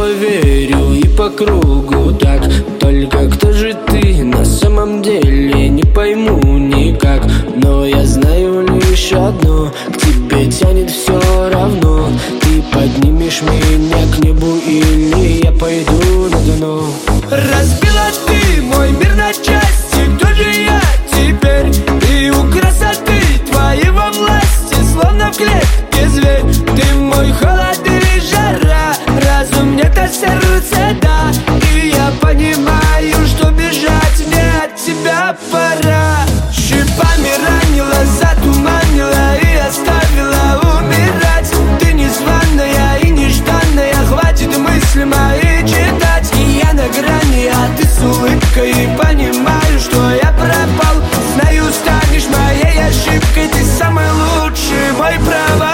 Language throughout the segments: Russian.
поверю и по кругу так. Только кто же ты на самом деле, не пойму никак. Но я знаю лишь одно: к тебе тянет все равно. Ты поднимешь меня к небу или я пойду на дно. Разбила ты мой мир на части, кто же я теперь? И у красоты твоей во власти, словно в клетке зверь. Ты мой холод или жара, разум нет, а сердце да. И я понимаю, что бежать мне от тебя пора. Шипами ранила, затуманила и оставила умирать. Ты незваная и нежданная, хватит мысли мои читать. И я на грани, а ты с улыбкой, и понимаю, что я пропал. Знаю, станешь моей ошибкой, ты самый лучший мой провал.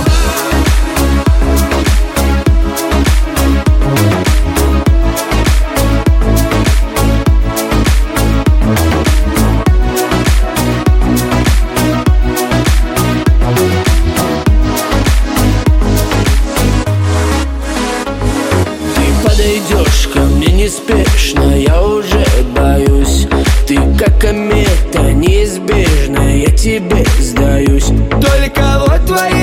Подойдешь ко мне неспешно, я уже боюсь. Ты как комета неизбежная, я тебе сдаюсь. Только вот твои